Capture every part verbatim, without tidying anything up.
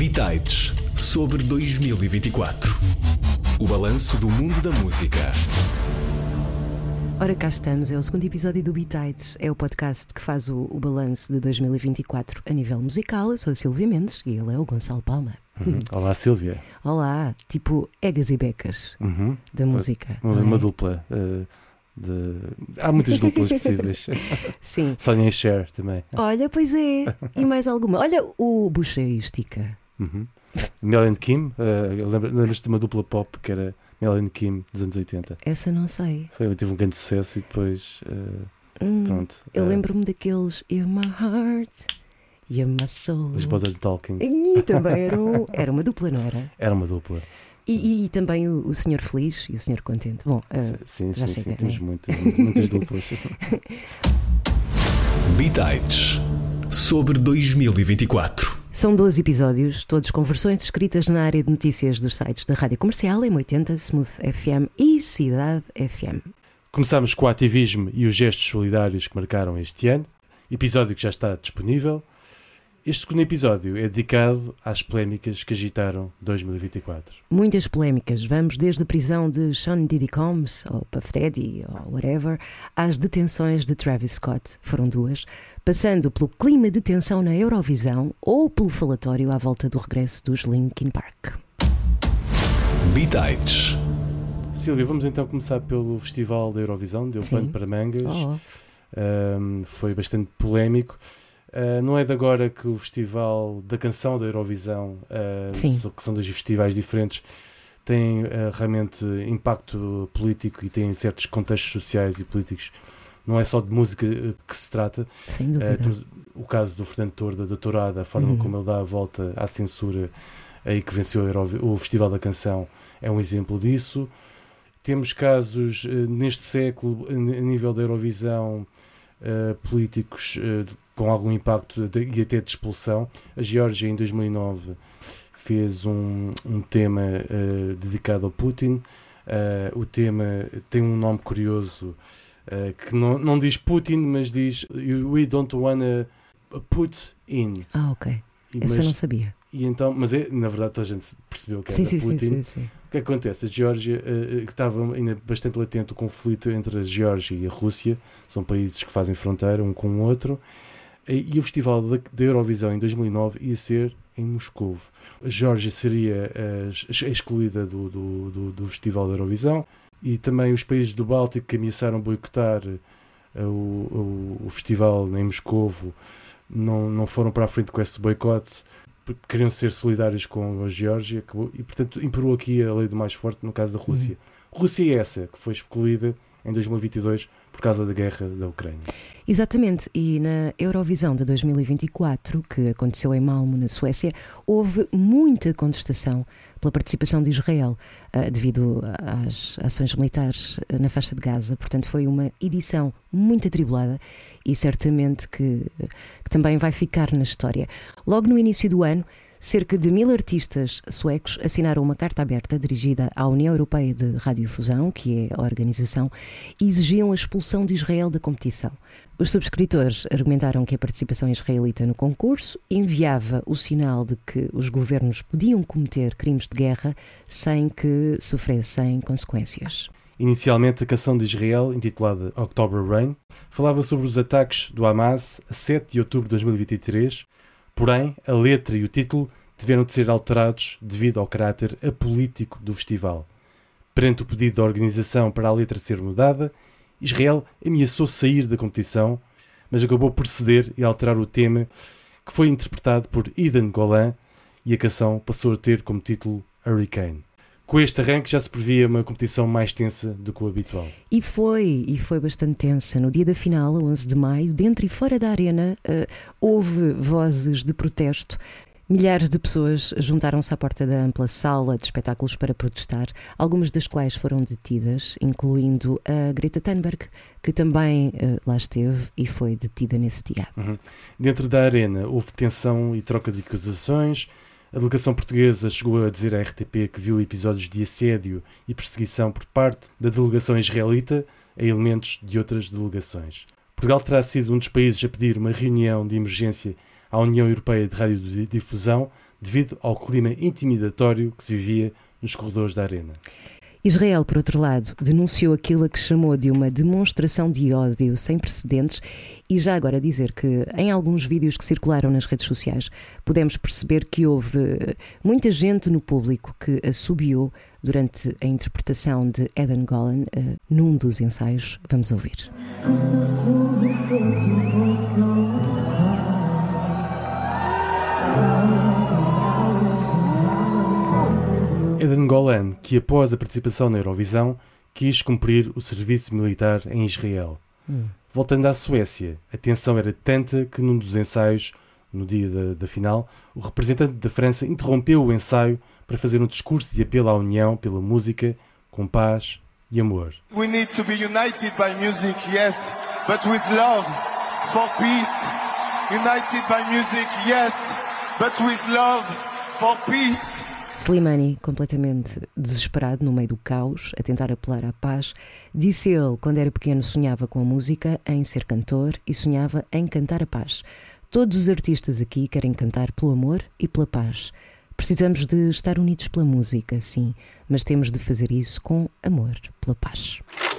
Bitites sobre dois mil e vinte e quatro. O balanço do mundo da música. Ora, cá estamos, é o segundo episódio do Bitites. É o podcast que faz o, o balanço de dois mil e vinte e quatro a nível musical. Eu sou a Silvia Mendes e ele é o Gonçalo Palma. Uhum. Olá, Silvia. Olá, tipo Egas e Becas uhum. da música. Uma, é? uma dupla. Uh, de... Há muitas duplas possíveis. Sim. Sonha e Cher também. Olha, pois é. E mais alguma. Olha o Bucha e Estica. Uhum. Mel and Kim. Uh, Lembras-te de uma dupla pop que era Mel and Kim dos anos oitenta? Essa não sei. Foi, teve um grande sucesso e depois. Uh, hum, pronto. Eu uh, lembro-me daqueles You're my heart, you're my soul. Os Modern Talking. E também era, um, era uma dupla, não era? Era uma dupla. E, e, e também o, o Senhor Feliz e o Senhor Contente. Bom, uh, sim, já sim, chega, sim, temos né? muitas, muitas duplas. Bitites sobre dois mil e vinte e quatro. São doze episódios, todos com versões escritas na área de notícias dos sites da Rádio Comercial, M oitenta, Smooth F M e Cidade F M. Começámos com o ativismo e os gestos solidários que marcaram este ano, episódio que já está disponível. Este segundo episódio é dedicado às polémicas que agitaram dois mil e vinte e quatro. Muitas polémicas, vamos desde a prisão de Sean Diddy Combs, ou Puff Daddy, ou whatever, às detenções de Travis Scott, foram duas, passando pelo clima de tensão na Eurovisão ou pelo falatório à volta do regresso dos Linkin Park. Bitites. Silvia, vamos então começar pelo Festival da Eurovisão, deu pano para mangas, oh. um, foi bastante polémico. Uh, não é de agora que o Festival da Canção da Eurovisão, uh, que são dois festivais diferentes, tem uh, realmente impacto político e tem certos contextos sociais e políticos. Não é só de música que se trata. Sem dúvida. Uh, temos o caso do Fernando Torda, da Tourada, a forma uhum. como ele dá a volta à censura aí que venceu a Eurovi- o Festival da Canção é um exemplo disso. Temos casos uh, neste século, a nível da Eurovisão, uh, políticos uh, com algum impacto de, e até de expulsão. A Geórgia, em dois mil e nove, fez um, um tema uh, dedicado ao Putin. Uh, o tema tem um nome curioso, uh, que não, não diz Putin, mas diz We don't wanna put in. Ah, ok. Essa eu não sabia. E então, mas é, na verdade toda a gente percebeu que era sim, sim, Putin. Sim, sim, sim. O que acontece? A Geórgia, uh, que estava ainda bastante latente o conflito entre a Geórgia e a Rússia, são países que fazem fronteira um com o outro, e o Festival da, da Eurovisão em dois mil e nove ia ser em Moscovo. A Geórgia seria uh, excluída do, do, do, do Festival da Eurovisão, e também os países do Báltico que ameaçaram boicotar uh, o, o, o festival em Moscovo não, não foram para a frente com esse boicote, porque queriam ser solidários com a Geórgia, e portanto imperou aqui a lei do mais forte no caso da Rússia. Uhum. Rússia é essa que foi excluída em dois mil e vinte e dois por causa da guerra da Ucrânia. Exatamente, e na Eurovisão de dois mil e vinte e quatro, que aconteceu em Malmö, na Suécia, houve muita contestação pela participação de Israel, uh, devido às ações militares na faixa de Gaza. Portanto, foi uma edição muito atribulada e certamente que, que também vai ficar na história. Logo no início do ano, cerca de mil artistas suecos assinaram uma carta aberta dirigida à União Europeia de Radiodifusão, que é a organização, e exigiam a expulsão de Israel da competição. Os subscritores argumentaram que a participação israelita no concurso enviava o sinal de que os governos podiam cometer crimes de guerra sem que sofressem consequências. Inicialmente, a canção de Israel, intitulada October Rain, falava sobre os ataques do Hamas a sete de outubro de dois mil e vinte e três. Porém, a letra e o título tiveram de ser alterados devido ao caráter apolítico do festival. Perante o pedido da organização para a letra ser mudada, Israel ameaçou sair da competição, mas acabou por ceder e alterar o tema, que foi interpretado por Eden Golan, e a canção passou a ter como título Hurricane. Com este arranque já se previa uma competição mais tensa do que o habitual. E foi, e foi bastante tensa. No dia da final, onze de maio, dentro e fora da arena, uh, houve vozes de protesto. Milhares de pessoas juntaram-se à porta da ampla sala de espetáculos para protestar, algumas das quais foram detidas, incluindo a Greta Thunberg, que também uh, lá esteve e foi detida nesse dia. Uhum. Dentro da arena houve tensão e troca de acusações. A delegação portuguesa chegou a dizer à R T P que viu episódios de assédio e perseguição por parte da delegação israelita a elementos de outras delegações. Portugal terá sido um dos países a pedir uma reunião de emergência à União Europeia de Radiodifusão devido ao clima intimidatório que se vivia nos corredores da Arena. Israel, por outro lado, denunciou aquilo a que chamou de uma demonstração de ódio sem precedentes e já agora dizer que em alguns vídeos que circularam nas redes sociais podemos perceber que houve muita gente no público que assobiou durante a interpretação de Eden Golan uh, num dos ensaios. Vamos ouvir. Eden Golan, que após a participação na Eurovisão, quis cumprir o serviço militar em Israel. Hum. Voltando à Suécia, a tensão era tanta que num dos ensaios, no dia da, da final, o representante da França interrompeu o ensaio para fazer um discurso de apelo à união pela música, com paz e amor. We need to be united by music, yes, but with love, for peace. United by music, yes, but with love, for peace. Slimani, completamente desesperado no meio do caos, a tentar apelar à paz, disse ele, quando era pequeno, sonhava com a música, em ser cantor e sonhava em cantar a paz. Todos os artistas aqui querem cantar pelo amor e pela paz. Precisamos de estar unidos pela música, sim, mas temos de fazer isso com amor pela paz.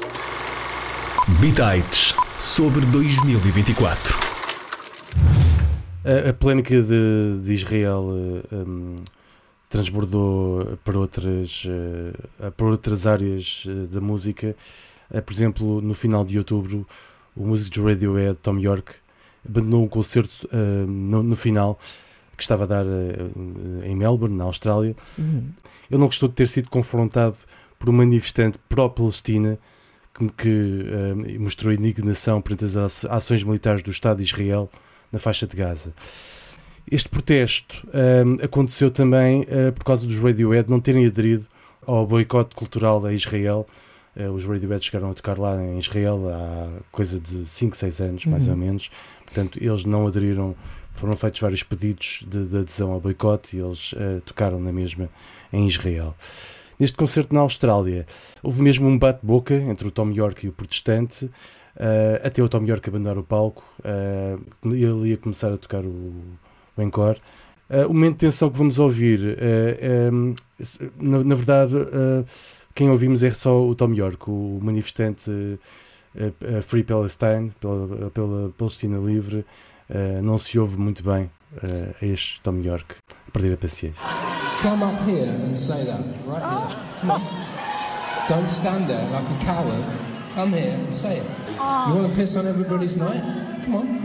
Bitites sobre dois mil e vinte e quatro. A, a polémica de, de Israel um, transbordou para outras, uh, para outras áreas uh, da música. Uh, por exemplo, no final de outubro, o músico de Radiohead, Tom York, abandonou um concerto uh, no, no final que estava a dar uh, em Melbourne, na Austrália. Uhum. Ele não gostou de ter sido confrontado por um manifestante pró-Palestina que, que uh, mostrou indignação perante as ações militares do Estado de Israel na faixa de Gaza. Este protesto uh, aconteceu também uh, por causa dos Radiohead não terem aderido ao boicote cultural a Israel. Uh, os Radiohead chegaram a tocar lá em Israel há coisa de cinco, seis anos, mais uhum. ou menos. Portanto, eles não aderiram, foram feitos vários pedidos de, de adesão ao boicote e eles uh, tocaram na mesma em Israel. Neste concerto na Austrália, houve mesmo um bate-boca entre o Tom York e o protestante, uh, até o Tom York abandonar o palco. Uh, ele ia começar a tocar o, o encore. Uh, o momento de tensão que vamos ouvir, uh, um, na, na verdade, uh, quem ouvimos é só o Tom York, o manifestante uh, uh, Free Palestine, pela, pela Palestina Livre. Uh, não se ouve muito bem uh, a este Tom York a perder a paciência. Come up here and say that, right here. Come on. Don't stand there like a coward. Come here and say it. You want to piss on everybody's night? Come on.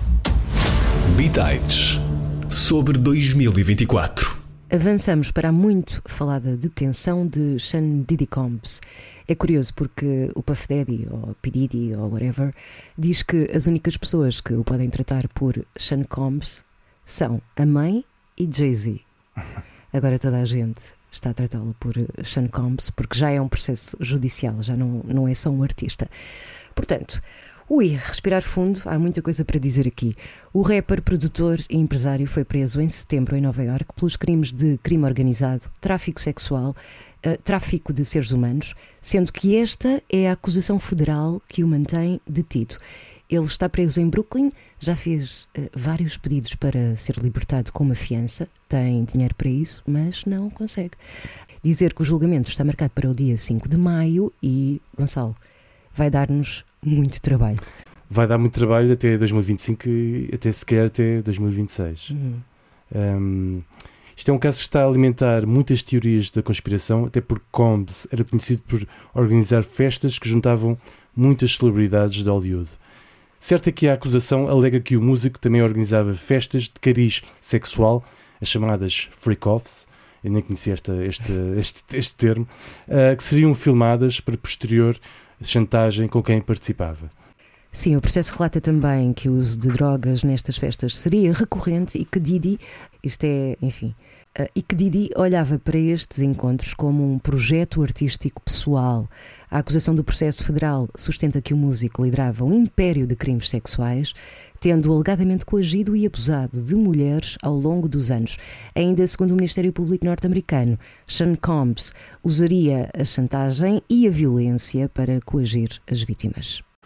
Bitites sobre dois mil e vinte e quatro. Avançamos para a muito falada detenção de Sean Diddy Combs. É curioso porque o Puff Daddy, ou P. Diddy, ou whatever, diz que as únicas pessoas que o podem tratar por Sean Combs são a mãe e Jay-Z. Agora toda a gente está a tratá-lo por Sean Combs porque já é um processo judicial, já não, não é só um artista. Portanto, ui, respirar fundo, há muita coisa para dizer aqui. O rapper, produtor e empresário foi preso em setembro em Nova Iorque pelos crimes de crime organizado, tráfico sexual, uh, tráfico de seres humanos, sendo que esta é a acusação federal que o mantém detido. Ele está preso em Brooklyn, já fez uh, vários pedidos para ser libertado com uma fiança, tem dinheiro para isso, mas não consegue. Dizer que o julgamento está marcado para o dia cinco de maio e, Gonçalo, vai dar-nos muito trabalho. Vai dar muito trabalho até dois mil e vinte e cinco e até sequer até dois mil e vinte e seis. Uhum. Um, isto é um caso que está a alimentar muitas teorias da conspiração, até porque Combs era conhecido por organizar festas que juntavam muitas celebridades de Hollywood. Certo é que a acusação alega que o músico também organizava festas de cariz sexual, as chamadas freak-offs, eu nem conhecia esta, este, este, este termo, uh, que seriam filmadas para posterior chantagem com quem participava. Sim, o processo relata também que o uso de drogas nestas festas seria recorrente e que Diddy, isto é, enfim, uh, e que Diddy olhava para estes encontros como um projeto artístico pessoal. A acusação do processo federal sustenta que o músico liderava um império de crimes sexuais, tendo alegadamente coagido e abusado de mulheres ao longo dos anos. Ainda segundo o Ministério Público norte-americano, Sean Combs usaria a chantagem e a violência para coagir as vítimas.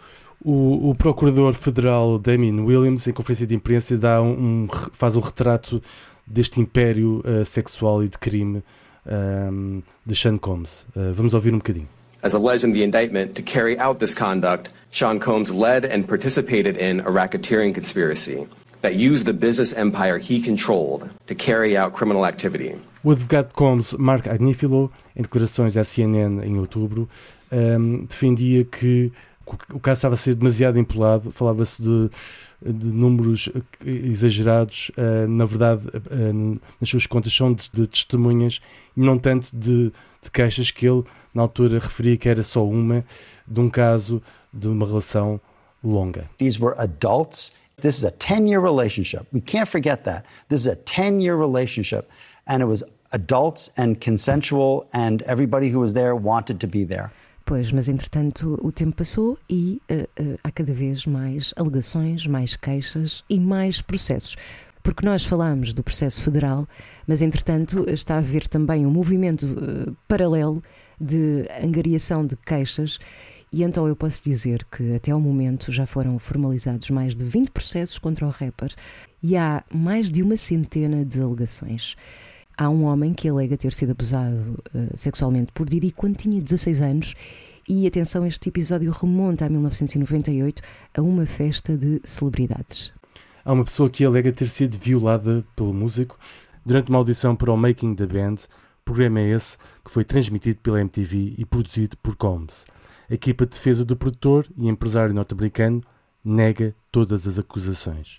O, o procurador federal Damien Williams, em conferência de imprensa, dá um, um, faz um retrato deste império uh, sexual e de crime um, de Sean Combs. Uh, vamos ouvir um bocadinho. As alleged in the indictment, to carry out this conduct, Sean Combs led and participated in a racketeering conspiracy that used the business empire he controlled to carry out criminal activity. O advogado de Combs, Mark Agnifilo, em declarações à C N N em outubro, um, defendia que o caso estava a ser demasiado empolado, falava-se de, de números exagerados, uh, na verdade, uh, nas suas contas são de, de testemunhas e não tanto de, de queixas que ele, na altura, referia que era só uma, de um caso de uma relação longa. These were adults. This is a ten-year relationship. We can't forget that. This is a ten-year relationship, and it was adults and consensual, and everybody who was there wanted to be there. Pois, mas entretanto o tempo passou e uh, uh, há cada vez mais alegações, mais queixas e mais processos. Porque nós falámos do processo federal, mas entretanto está a haver também um movimento uh, paralelo de angariação de queixas, e então eu posso dizer que até ao momento já foram formalizados mais de vinte processos contra o rapper e há mais de uma centena de alegações. Há um homem que alega ter sido abusado uh, sexualmente por Diddy quando tinha dezasseis anos e, atenção, este episódio remonta a mil novecentos e noventa e oito a uma festa de celebridades. Há uma pessoa que alega ter sido violada pelo músico durante uma audição para o Making the Band. O programa é esse que foi transmitido pela M T V e produzido por Combs. A equipa de defesa do produtor e empresário norte-americano nega todas as acusações.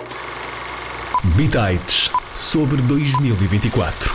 Bitites sobre dois mil e vinte e quatro.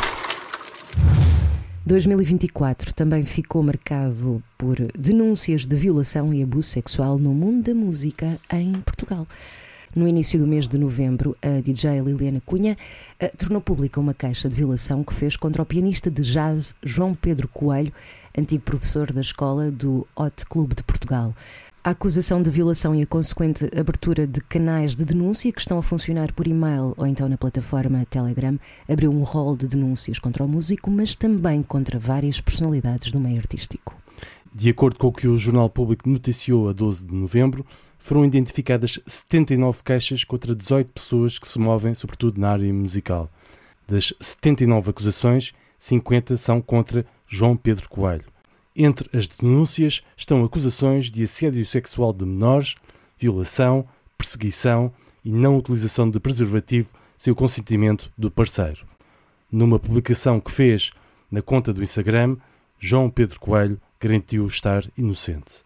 dois mil e vinte e quatro também ficou marcado por denúncias de violação e abuso sexual no mundo da música em Portugal. No início do mês de novembro, a D J Liliana Cunha uh, tornou pública uma queixa de violação que fez contra o pianista de jazz João Pedro Coelho, antigo professor da escola do Hot Club de Portugal. A acusação de violação e a consequente abertura de canais de denúncia que estão a funcionar por e-mail ou então na plataforma Telegram abriu um rol de denúncias contra o músico, mas também contra várias personalidades do meio artístico. De acordo com o que o Jornal Público noticiou a doze de novembro, foram identificadas setenta e nove queixas contra dezoito pessoas que se movem sobretudo na área musical. Das setenta e nove acusações, cinquenta são contra João Pedro Coelho. Entre as denúncias estão acusações de assédio sexual de menores, violação, perseguição e não utilização de preservativo sem o consentimento do parceiro. Numa publicação que fez na conta do Instagram, João Pedro Coelho garantiu estar inocente.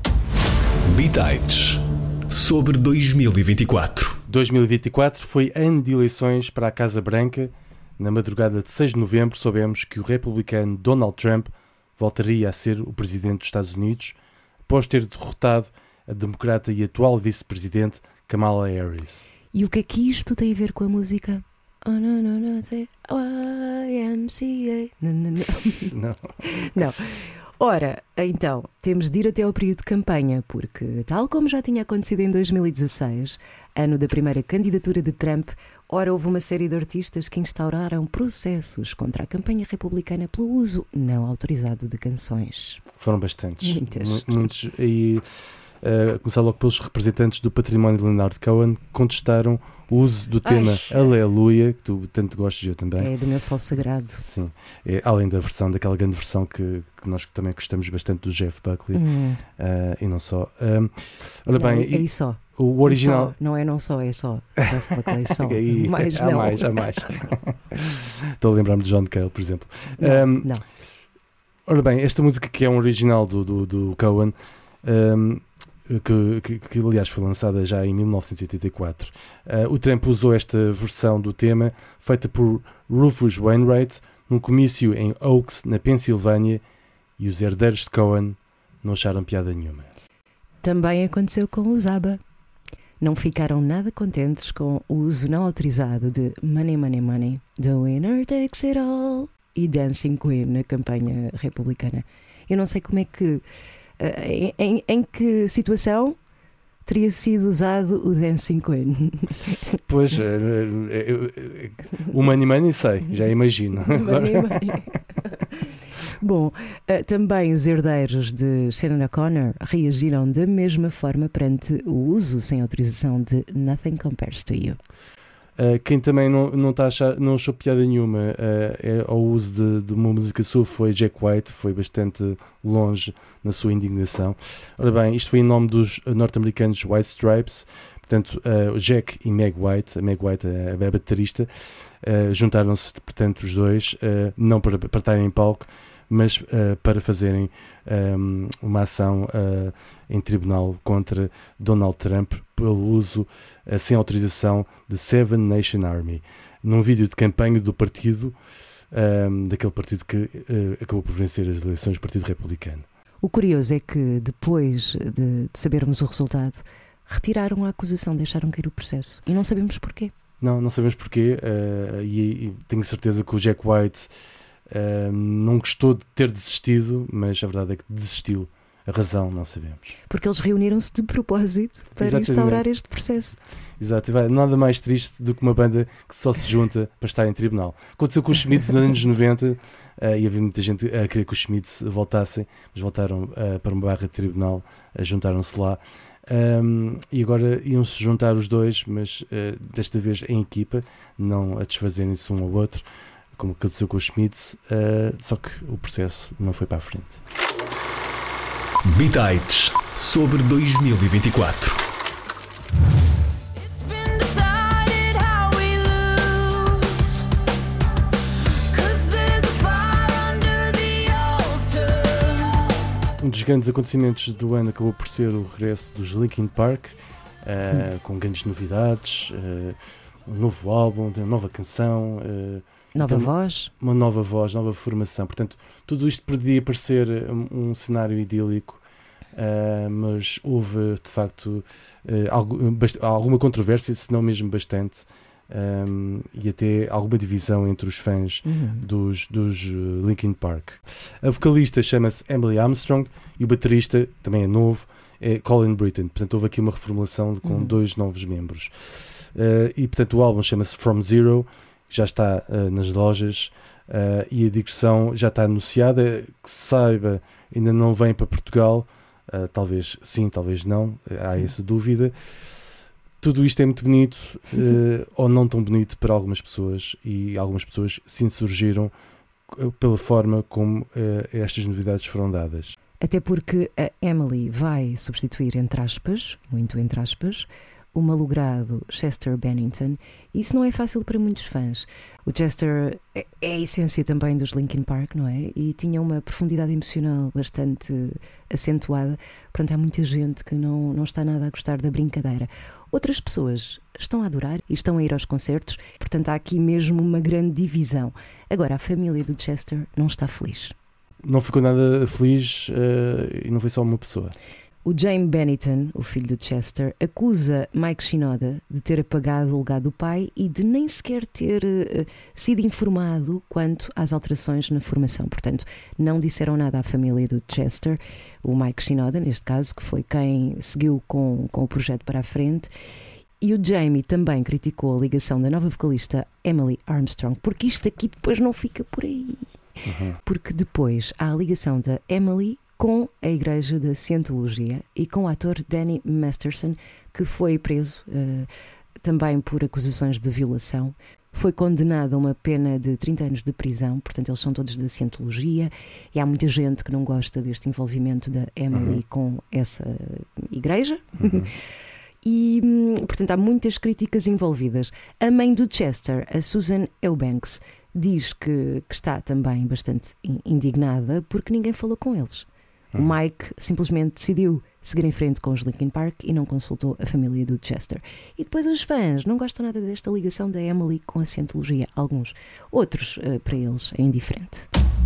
Bitites sobre dois mil e vinte e quatro. dois mil e vinte e quatro foi ano de eleições para a Casa Branca. Na madrugada de seis de novembro soubemos que o republicano Donald Trump voltaria a ser o presidente dos Estados Unidos após ter derrotado a democrata e atual vice-presidente Kamala Harris. E o que é que isto tem a ver com a música? Oh, não, não, não, Y M C A. Não, não, não. Não. Não. Ora, então, temos de ir até ao período de campanha, porque, tal como já tinha acontecido em dois mil e dezasseis, ano da primeira candidatura de Trump, ora houve uma série de artistas que instauraram processos contra a campanha republicana pelo uso não autorizado de canções. Foram bastantes. Muitas. Muitos. E, uh, começar logo pelos representantes do património de Leonard Cohen, que contestaram o uso do tema Ai. Aleluia, que tu tanto gostas, eu também. É do meu sol sagrado. Sim, é, além da versão, daquela grande versão que, que nós também gostamos bastante do Jeff Buckley, hum. uh, e não só. Um, olha não, bem, é e só. O original. Só. Não é não só, é só. Jeff Buckley só. aí, mais há não. mais, há mais. Estou a lembrar-me de John Cale, por exemplo. Não, um, não. Ora bem, esta música que é um original do, do, do Cohen, um, que, que, que aliás foi lançada já em mil novecentos e oitenta e quatro. Uh, o Trump usou esta versão do tema, feita por Rufus Wainwright, num comício em Oaks, na Pensilvânia, e os herdeiros de Cohen não acharam piada nenhuma. Também aconteceu com os ABBA. Não ficaram nada contentes com o uso não autorizado de Money, Money, Money, The Winner Takes It All e Dancing Queen na campanha republicana. Eu não sei como é que... Em, em, em que situação teria sido usado o Dancing Queen? Pois, uh, uh, uh, o Money Money sei, já imagino. Money, money. Bom, uh, também os herdeiros de Sinead O'Connor reagiram da mesma forma perante o uso sem autorização de Nothing Compares to You. Uh, quem também não, não, tá achar, não achou piada nenhuma uh, é, ao uso de, de uma música sua foi Jack White, foi bastante longe na sua indignação. Ora bem, isto foi em nome dos norte-americanos White Stripes, portanto, uh, Jack e Meg White, a Meg White, a, a baterista, uh, juntaram-se, portanto, os dois, uh, não para, para estarem em palco, mas uh, para fazerem um, uma ação uh, em tribunal contra Donald Trump pelo uso uh, sem autorização de Seven Nation Army, num vídeo de campanha do partido, um, daquele partido que uh, acabou por vencer as eleições, o Partido Republicano. O curioso é que depois de, de sabermos o resultado, retiraram a acusação, deixaram cair o processo e não sabemos porquê. Não, não sabemos porquê uh, e, e tenho certeza que o Jack White Uh, não gostou de ter desistido, mas a verdade é que desistiu. A razão não sabemos. Porque eles reuniram-se de propósito para Exatamente. instaurar este processo. Exato, vai, nada mais triste do que uma banda que só se junta para estar em tribunal. Aconteceu com os Smiths nos anos noventa uh, e havia muita gente a querer que os Smiths voltassem, mas voltaram uh, para uma barra de tribunal, uh, juntaram-se lá. Um, e agora iam-se juntar os dois, mas uh, desta vez em equipa, não a desfazerem-se um ao outro, como aconteceu com os Smiths, uh, só que o processo não foi para a frente. Bitites sobre dois mil e vinte e quatro. Um dos grandes acontecimentos do ano acabou por ser o regresso dos Linkin Park, uh, hum. com grandes novidades, uh, um novo álbum, uma nova canção, uh, nova então, voz, uma nova voz, nova formação. Portanto, tudo isto podia parecer um, um cenário idílico, uh, mas houve de facto uh, algo, bast- alguma controvérsia, se não mesmo bastante, um, e até alguma divisão entre os fãs uhum. dos, dos uh, Linkin Park. A vocalista chama-se Emily Armstrong e o baterista, também é novo, é Colin Britton. Portanto, houve aqui uma reformulação com uhum. dois novos membros. Uh, e portanto o álbum chama-se From Zero, já está uh, nas lojas, uh, e a digressão já está anunciada, que se saiba ainda não vem para Portugal, uh, talvez sim, talvez não, há essa dúvida. Tudo isto é muito bonito, uh, ou não tão bonito para algumas pessoas, e algumas pessoas se insurgiram pela forma como uh, estas novidades foram dadas. Até porque a Emily vai substituir, entre aspas, muito entre aspas, o malogrado Chester Bennington. Isso não é fácil para muitos fãs. O Chester é a essência também dos Linkin Park, não é? E tinha uma profundidade emocional bastante acentuada. Portanto, há muita gente que não, não está nada a gostar da brincadeira. Outras pessoas estão a adorar e estão a ir aos concertos. Portanto, há aqui mesmo uma grande divisão. Agora, a família do Chester não está feliz. Não ficou nada feliz, uh, e não foi só uma pessoa. O Jamie Bennington, o filho do Chester, acusa Mike Shinoda de ter apagado o legado do pai e de nem sequer ter uh, sido informado quanto às alterações na formação. Portanto, não disseram nada à família do Chester, o Mike Shinoda, neste caso, que foi quem seguiu com, com o projeto para a frente. E o Jamie também criticou a ligação da nova vocalista Emily Armstrong, porque isto aqui depois não fica por aí. Uhum. Porque depois há a ligação da Emily com a Igreja da Cientologia e com o ator Danny Masterson, que foi preso uh, também por acusações de violação. Foi condenado a uma pena de trinta anos de prisão, portanto eles são todos da Cientologia, e há muita gente que não gosta deste envolvimento da Emily uhum. com essa igreja. Uhum. E, portanto, há muitas críticas envolvidas. A mãe do Chester, a Susan Eubanks, diz que, que está também bastante indignada porque ninguém falou com eles. Uhum. O Mike simplesmente decidiu seguir em frente com os Linkin Park e não consultou a família do Chester. E depois os fãs não gostam nada desta ligação da Emily com a Cientologia. Alguns. Outros, uh, para eles, é indiferente.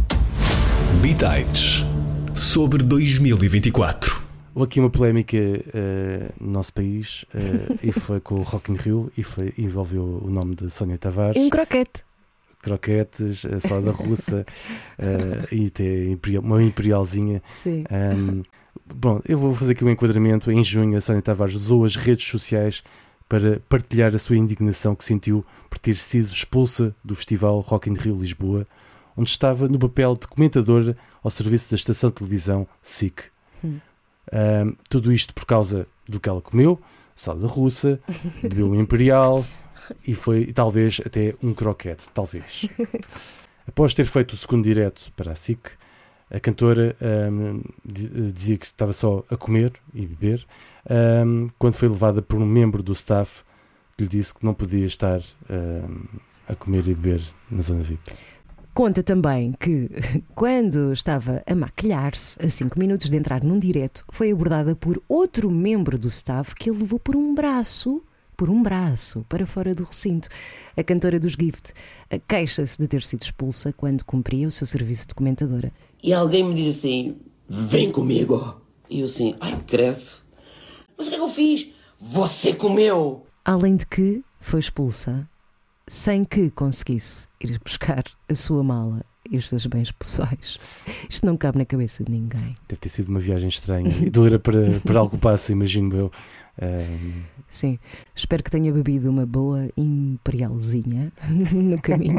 Bitites sobre dois mil e vinte e quatro. Houve aqui uma polémica uh, no nosso país, uh, e foi com o Rock in Rio, e foi, envolveu o nome de Sónia Tavares. Um croquete. Croquetes, a salada russa, uh, e até uma imperialzinha. Sim. Um, bom, eu vou fazer aqui um enquadramento. Em junho, a Sónia Tavares usou as redes sociais para partilhar a sua indignação que sentiu por ter sido expulsa do festival Rock in Rio Lisboa, onde estava no papel de comentadora ao serviço da estação de televisão S I C. Hum. Um, tudo isto por causa do que ela comeu, salada russa, bebeu um imperial e foi e talvez até um croquete, talvez. Após ter feito o segundo direto para a S I C, a cantora um, dizia que estava só a comer e beber, um, quando foi levada por um membro do staff que lhe disse que não podia estar um, a comer e beber na zona V I P. Conta também que, quando estava a maquilhar-se, a cinco minutos de entrar num direto, foi abordada por outro membro do staff que a levou por um braço, por um braço, para fora do recinto. A cantora dos Gift queixa-se de ter sido expulsa quando cumpria o seu serviço de comentadora. E alguém me diz assim, vem comigo. E eu assim, ai, credo. Mas o que é que eu fiz? Você comeu. Além de que foi expulsa sem que conseguisse ir buscar a sua mala e os seus bens pessoais. Isto não cabe na cabeça de ninguém. Deve ter sido uma viagem estranha e dura para, para algo passa, imagino eu. Um... Sim, espero que tenha bebido uma boa imperialzinha no caminho.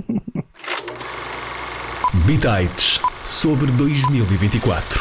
Bitites sobre dois mil e vinte e quatro.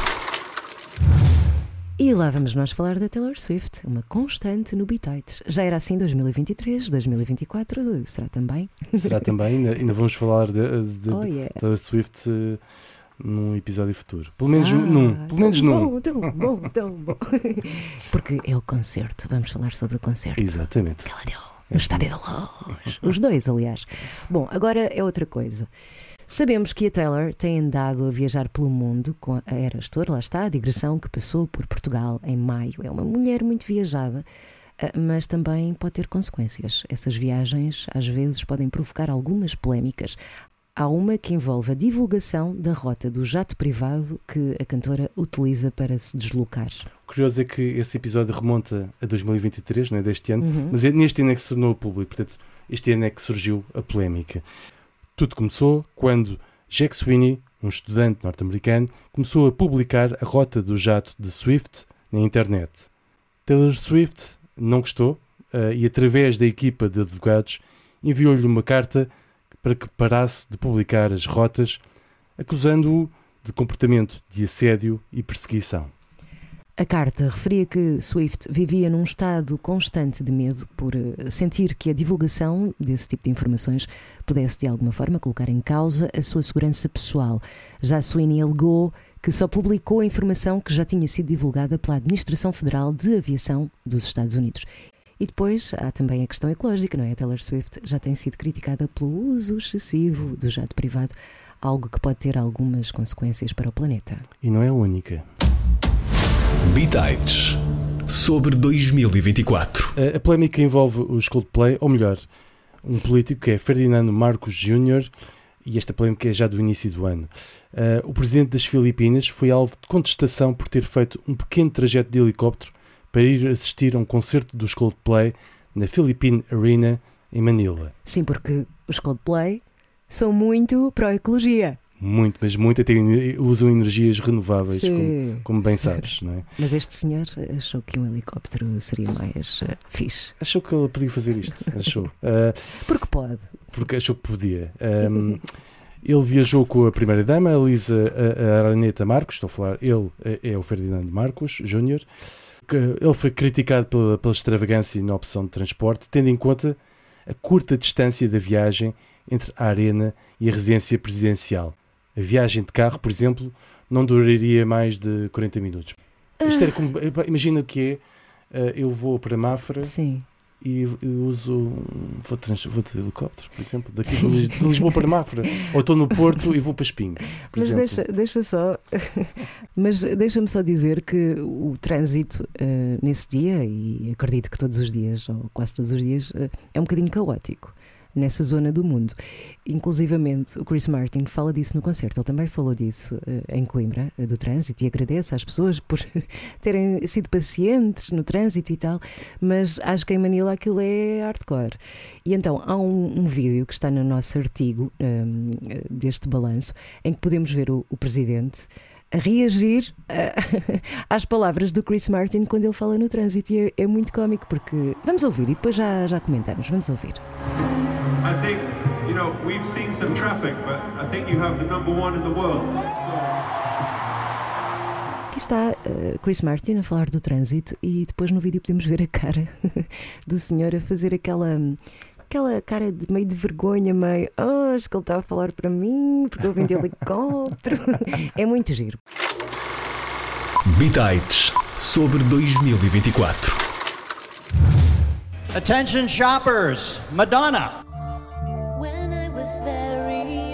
E lá vamos nós falar da Taylor Swift, uma constante no Bitites. Já era assim em dois mil e vinte e três, dois mil e vinte e quatro, será também? Será também, ainda, ainda vamos falar de, de oh, yeah. Taylor Swift uh, num episódio futuro. Pelo menos ah, num. Pelo menos tão num. Bom, tão bom, tão bom. Porque é o concerto, vamos falar sobre o concerto. Exatamente. Que ela deu no Estádio da Luz. Os dois, aliás. Bom, agora é outra coisa. Sabemos que a Taylor tem andado a viajar pelo mundo com a Eras Tour, lá está, a digressão que passou por Portugal em maio. É uma mulher muito viajada, mas também pode ter consequências. Essas viagens às vezes podem provocar algumas polémicas. Há uma que envolve a divulgação da rota do jato privado que a cantora utiliza para se deslocar. O curioso é que esse episódio remonta a dois mil e vinte e três, não é, deste ano, uhum. mas é neste ano é que se tornou público, portanto, este ano é que surgiu a polémica. Tudo começou quando Jack Sweeney, um estudante norte-americano, começou a publicar a rota do jato de Swift na internet. Taylor Swift não gostou uh, e, através da equipa de advogados, enviou-lhe uma carta para que parasse de publicar as rotas, acusando-o de comportamento de assédio e perseguição. A carta referia que Swift vivia num estado constante de medo por sentir que a divulgação desse tipo de informações pudesse de alguma forma colocar em causa a sua segurança pessoal. Já Sweeney alegou que só publicou a informação que já tinha sido divulgada pela Administração Federal de Aviação dos Estados Unidos. E depois há também a questão ecológica, não é? A Taylor Swift já tem sido criticada pelo uso excessivo do jato privado, algo que pode ter algumas consequências para o planeta. E não é a única. Bitites sobre dois mil e vinte e quatro. A, a polémica envolve os Coldplay, ou melhor, um político que é Ferdinando Marcos Júnior, e esta polémica é já do início do ano. Uh, o presidente das Filipinas foi alvo de contestação por ter feito um pequeno trajeto de helicóptero para ir assistir a um concerto dos Coldplay na Philippine Arena, em Manila. Sim, porque os Coldplay são muito pró-ecologia. Muito, mas muito, até usam energias renováveis, como, Sim. como bem sabes, não é? Mas este senhor achou que um helicóptero seria mais uh, fixe. Achou que ele podia fazer isto, achou. Uh, porque pode. Porque achou que podia. Um, ele viajou com a primeira-dama, a Elisa Araneta Marcos, estou a falar, ele é o Ferdinando Marcos Júnior. Ele foi criticado pela, pela extravagância na opção de transporte, tendo em conta a curta distância da viagem entre a arena e a residência presidencial. A viagem de carro, por exemplo, não duraria mais de quarenta minutos. Ah. Isto era como, imagina o que é, eu vou para Mafra. Sim. E uso, vou, trans, vou de helicóptero, por exemplo, daqui de Lisboa para Mafra. Ou estou no Porto e vou para Espinho, por mas exemplo. Deixa, deixa só, mas deixa-me só dizer que o trânsito uh, nesse dia, e acredito que todos os dias, ou quase todos os dias, uh, é um bocadinho caótico nessa zona do mundo. Inclusivamente, o Chris Martin fala disso no concerto. Ele também falou disso uh, em Coimbra, uh, do trânsito, e agradece às pessoas por terem sido pacientes no trânsito e tal, mas acho que em Manila aquilo é hardcore. E então, há um, um vídeo que está no nosso artigo um, deste balanço, em que podemos ver o, o presidente a reagir uh, às palavras do Chris Martin quando ele fala no trânsito, e é, é muito cómico, porque... Vamos ouvir e depois já, já comentamos. Vamos ouvir. I think you know, we've seen some traffic, but I think you have the number one in the world. Aqui está uh, Chris Martin a falar do trânsito e depois no vídeo podemos ver a cara do senhor a fazer aquela, aquela cara de meio de vergonha, meio, oh, acho que ele está a falar para mim porque eu vim de helicóptero. É muito giro. Bitites sobre dois mil e vinte e quatro. Attention shoppers, Madonna. When I was very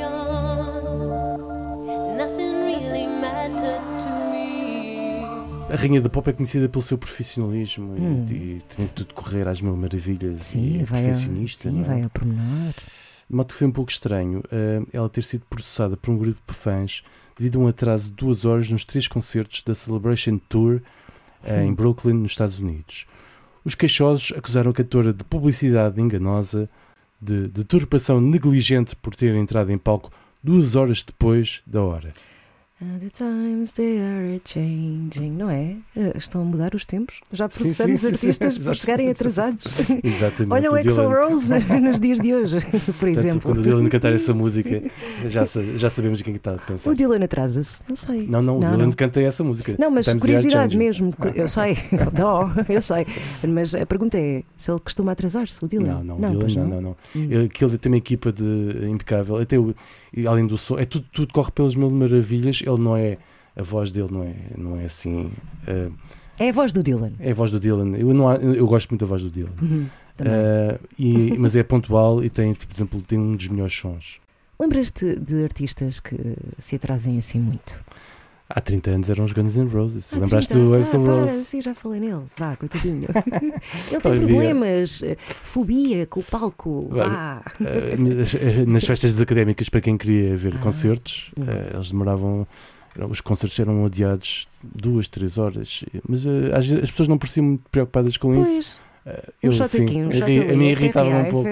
young, nothing really mattered to me. A rainha da pop é conhecida pelo seu profissionalismo hum. e, e tem tudo de correr às mil maravilhas. Sim, e é vai perfeccionista. A, sim, não é? vai ao pormenor. De modo que foi um pouco estranho uh, ela ter sido processada por um grupo de fãs devido a um atraso de duas horas nos três concertos da Celebration Tour uh, hum. em Brooklyn, nos Estados Unidos. Os queixosos acusaram a cantora de publicidade enganosa, de deturpação negligente por ter entrado em palco duas horas depois da hora. The times they are changing, não é? Estão a mudar os tempos. Já processamos sim, sim, artistas sim, sim, por chegarem atrasados. Exatamente. Olha o, o Axl Rose nos dias de hoje, por Portanto, exemplo. Quando o Dylan cantar essa música, já, já sabemos de quem está a pensar. O Dylan atrasa-se? Não sei. Não, não, o não, Dylan não. canta essa música. Não, mas Times curiosidade mesmo. Eu sei, não, eu sei. Mas a pergunta é se ele costuma atrasar-se, o Dylan. Não, não, não, Dylan, não, não. não. Hum. Ele tem uma equipa de, impecável. Até o, além do som, é tudo, tudo corre pelas mil maravilhas. Ele não é. A voz dele não é, não é assim. Uh, é a voz do Dylan. É a voz do Dylan. Eu, não, eu gosto muito da voz do Dylan. Uhum, uh, e, mas é pontual e tem, por exemplo, tem um dos melhores sons. Lembras-te de artistas que se atrasem assim muito? Há trinta anos eram os Guns N' Roses. Lembraste do Axl ah, Rose? Sim, já falei nele. Vá, coitadinho. Ele tem problemas, fobia com o palco. Vá. Nas festas académicas, para quem queria ver ah, concertos, uhum. eles demoravam. Os concertos eram adiados duas, três horas, mas uh, às vezes as pessoas não pareciam muito preocupadas com pois. isso. Uh, um eu, shot sim, aqui, um a, shot ali, ali, a mim irritava um pouco.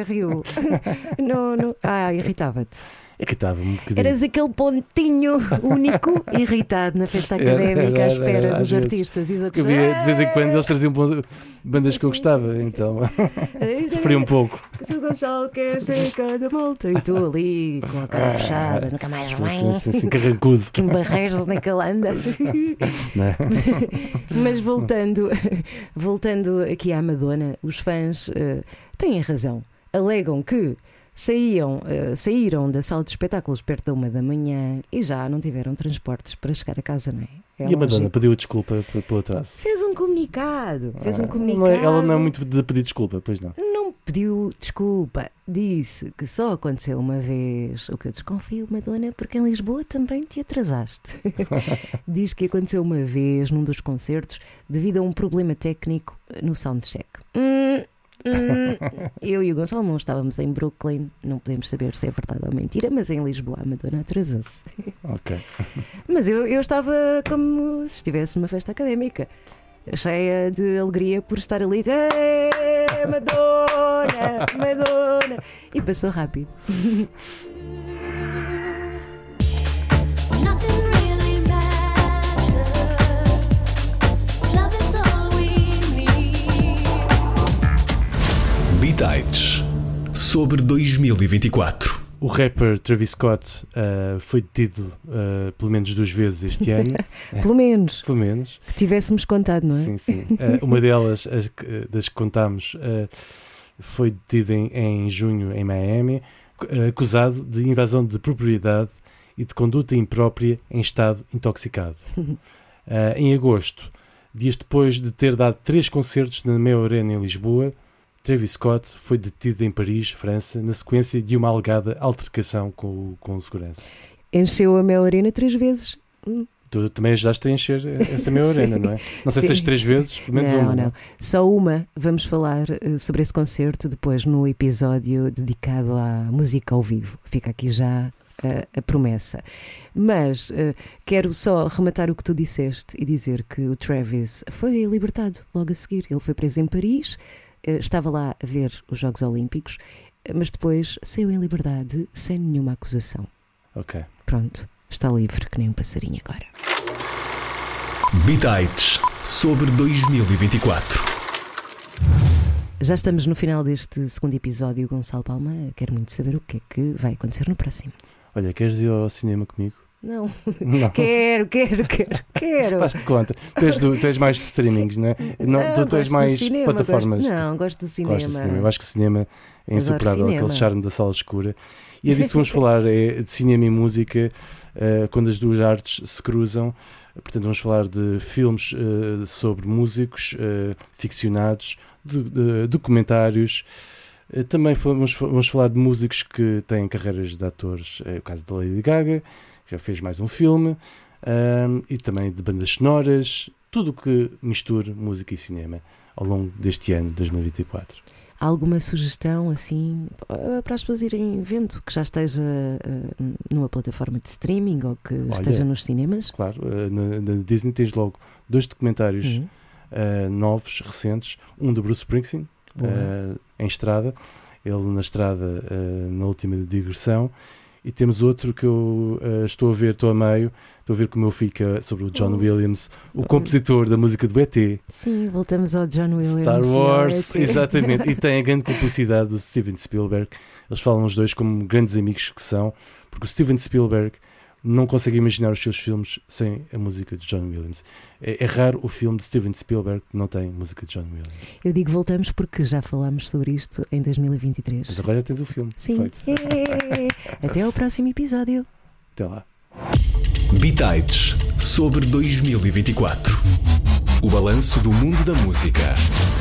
não, não. Ah, irritava-te. Irritava-me um bocadinho. Eras aquele pontinho único irritado na festa académica era, era, à espera era, dos artistas. E os outros... De vez em quando eles traziam bandas que eu gostava, então sofri um pouco. Se o Gonçalo quer ser cada malta e tu ali com a cara fechada, nunca mais vem. Sim, sim, sim, carrancudo. Que me barreiros onde é que ele anda. Mas voltando, voltando aqui à Madonna, os fãs uh, têm razão. Alegam que Saíam, uh, saíram da sala de espetáculos perto da uma da manhã e já não tiveram transportes para chegar a casa, não é? É e a Madonna pediu desculpa pelo atraso? Fez um comunicado. Fez um ah, comunicado. Não é, ela não é muito de pedir desculpa, pois não? Não pediu desculpa. Disse que só aconteceu uma vez. O que eu desconfio, Madonna, porque em Lisboa também te atrasaste. Diz que aconteceu uma vez num dos concertos devido a um problema técnico no soundcheck. Hum, Hum, eu e o Gonçalo não estávamos em Brooklyn, não podemos saber se é verdade ou mentira, mas em Lisboa a Madonna atrasou-se. Ok. Mas eu, eu estava como se estivesse numa festa académica, cheia de alegria por estar ali. Ei, Madonna, Madonna! E passou rápido. Bitites sobre dois mil e vinte e quatro. O rapper Travis Scott uh, foi detido uh, pelo menos duas vezes este ano. Pelo menos. Pelo menos. Que tivéssemos contado, não é? Sim, sim. Uh, uma delas, as, das que contámos, uh, foi detido em, em junho em Miami, uh, acusado de invasão de propriedade e de conduta imprópria em estado intoxicado. Uh, em agosto, dias depois de ter dado três concertos na Meo Arena em Lisboa, Travis Scott foi detido em Paris, França, na sequência de uma alegada altercação com, com segurança. Encheu a Meo Arena três vezes. Hum. Tu também ajudaste a encher essa Meo Arena, não é? Não sei Sim. se as três vezes, pelo menos não, uma. Não, não. Só uma. Vamos falar uh, sobre esse concerto depois no episódio dedicado à música ao vivo. Fica aqui já uh, a promessa. Mas uh, quero só rematar o que tu disseste e dizer que o Travis foi libertado logo a seguir. Ele foi preso em Paris. Estava lá a ver os Jogos Olímpicos, mas depois saiu em liberdade sem nenhuma acusação. Ok. Pronto, está livre que nem um passarinho agora. Bitites sobre dois mil e vinte e quatro. Já estamos no final deste segundo episódio, Gonçalo Palma. Quero muito saber o que é que vai acontecer no próximo. Olha, queres ir ao cinema comigo? Não. Não. Quero, quero, quero, quero. Faz-te conta. Tu és, do, tu és mais de streamings, não é? Não, Não, tu, tu és gosto mais do cinema, plataformas. gosto- não, gosto do cinema. Gosto do cinema. Eu acho que o cinema é Adoro insuperável, cinema. aquele charme da sala escura. E é disso que vamos falar, é de cinema e música, uh, quando as duas artes se cruzam. Portanto, vamos falar de filmes uh, sobre músicos uh, ficcionados, de, de documentários. Uh, também vamos, vamos falar de músicos que têm carreiras de atores. É o caso da Lady Gaga, que já fez mais um filme. Um, e também de bandas sonoras. Tudo o que misture música e cinema ao longo deste ano de dois mil e vinte e quatro. Há alguma sugestão assim para as pessoas irem vendo que já esteja uh, numa plataforma de streaming ou que Olha, esteja nos cinemas? Claro, uh, na, na Disney tens logo dois documentários Uhum. uh, novos, recentes. Um do Bruce Springsteen, uh, em estrada, ele na estrada uh, na última digressão. E temos outro que eu uh, estou a ver, estou a meio, estou a ver com o meu filho, que é sobre o John Williams, o compositor da música do E T. Sim, voltamos ao John Williams. Star e ao Wars, E T. exatamente. E tem a grande cumplicidade do Steven Spielberg. Eles falam os dois como grandes amigos que são, porque o Steven Spielberg não consegue imaginar os seus filmes sem a música de John Williams. É, é raro o filme de Steven Spielberg que não tem música de John Williams. Eu digo voltamos porque já falámos sobre isto em dois mil e vinte e três. Mas agora já tens o filme. Sim. Feito. É. Até ao próximo episódio. Até lá. Bitites sobre dois mil e vinte e quatro. O balanço do mundo da música.